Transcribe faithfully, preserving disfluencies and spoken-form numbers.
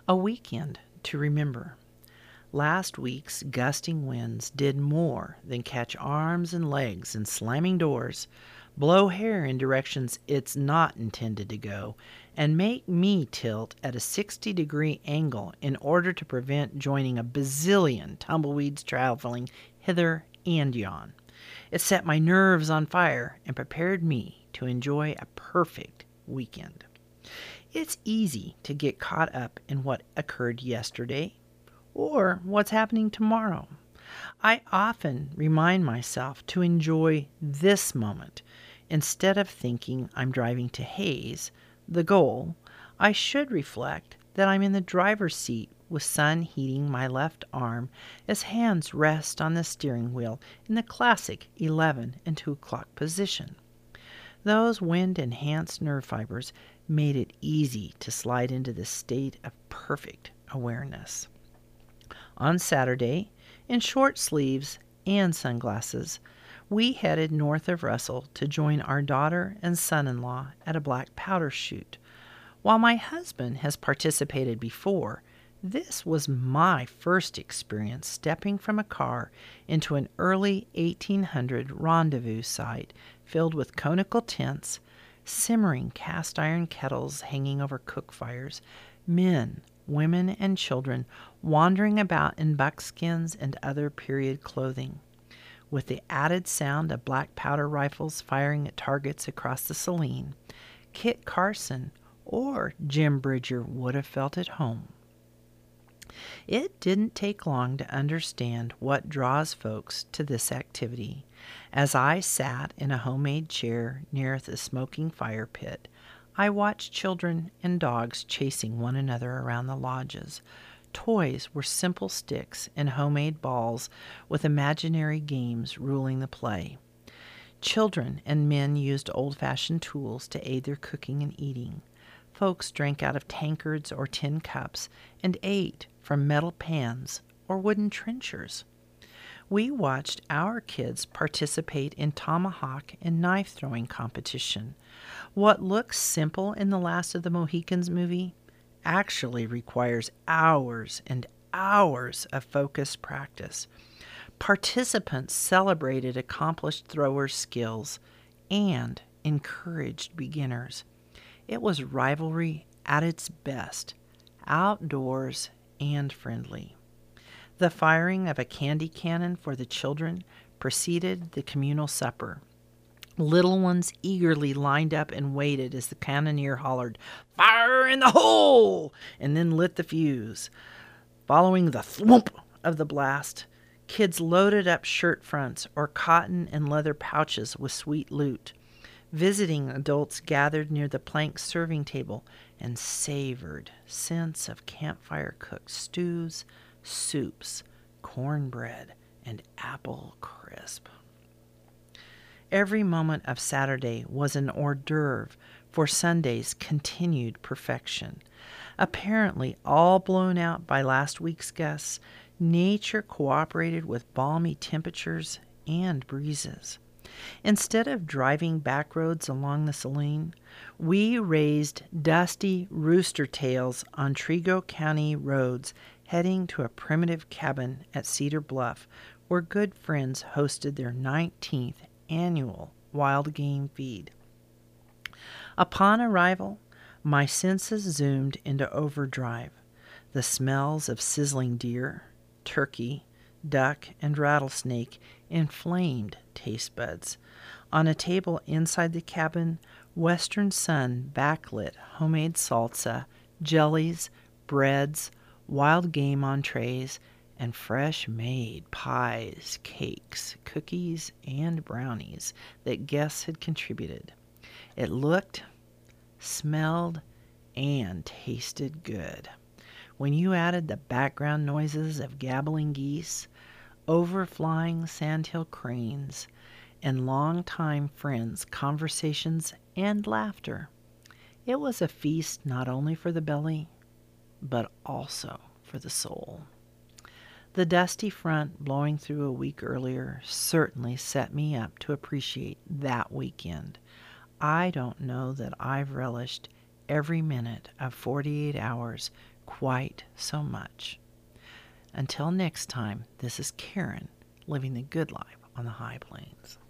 A weekend to remember. Last week's gusting winds did more than catch arms and legs in slamming doors, blow hair in directions it's not intended to go, and make me tilt at a sixty degree angle in order to prevent joining a bazillion tumbleweeds traveling hither and yon. It set my nerves on fire and prepared me to enjoy a perfect weekend. It's easy to get caught up in what occurred yesterday or what's happening tomorrow. I often remind myself to enjoy this moment. Instead of thinking I'm driving to Hayes, the goal, I should reflect that I'm in the driver's seat with sun heating my left arm as hands rest on the steering wheel in the classic eleven and two o'clock position. Those wind-enhanced nerve fibers made it easy to slide into this state of perfect awareness. On Saturday, in short sleeves and sunglasses, we headed north of Russell to join our daughter and son-in-law at a black powder shoot. While my husband has participated before, this was my first experience stepping from a car into an early eighteen hundred rendezvous site filled with conical tents, simmering cast iron kettles hanging over cook fires, men, women, and children wandering about in buckskins and other period clothing. With the added sound of black powder rifles firing at targets across the Saline, Kit Carson or Jim Bridger would have felt at home. It didn't take long to understand what draws folks to this activity. As I sat in a homemade chair near the smoking fire pit, I watched children and dogs chasing one another around the lodges. Toys were simple sticks and homemade balls with imaginary games ruling the play. Children and men used old-fashioned tools to aid their cooking and eating. Folks drank out of tankards or tin cups and ate from metal pans or wooden trenchers. We watched our kids participate in tomahawk and knife-throwing competition. What looks simple in The Last of the Mohicans movie actually requires hours and hours of focused practice. Participants celebrated accomplished throwers' skills and encouraged beginners. It was rivalry at its best, outdoors and friendly. The firing of a candy cannon for the children preceded the communal supper. Little ones eagerly lined up and waited as the cannoneer hollered, "Fire in the hole!" and then lit the fuse. Following the thwomp of the blast, kids loaded up shirt fronts or cotton and leather pouches with sweet loot. Visiting adults gathered near the plank serving table and savored scents of campfire-cooked stews, soups, cornbread, and apple crisp. Every moment of Saturday was an hors d'oeuvre for Sunday's continued perfection. Apparently all blown out by last week's gusts, nature cooperated with balmy temperatures and breezes. Instead of driving back roads along the Saline, we raised dusty rooster tails on Trego County roads, heading to a primitive cabin at Cedar Bluff, where good friends hosted their nineteenth annual wild game feed. Upon arrival, my senses zoomed into overdrive. The smells of sizzling deer, turkey, duck, and rattlesnake inflamed taste buds. On a table inside the cabin, Western Sun backlit homemade salsa, jellies, breads, wild game entrees, and fresh-made pies, cakes, cookies, and brownies that guests had contributed. It looked, smelled, and tasted good. When you added the background noises of gabbling geese, overflying sandhill cranes, and longtime friends' conversations and laughter, it was a feast not only for the belly, but also for the soul. The dusty front blowing through a week earlier certainly set me up to appreciate that weekend. I don't know that I've relished every minute of forty-eight hours quite so much. Until next time, this is Karen living the good life on the high plains.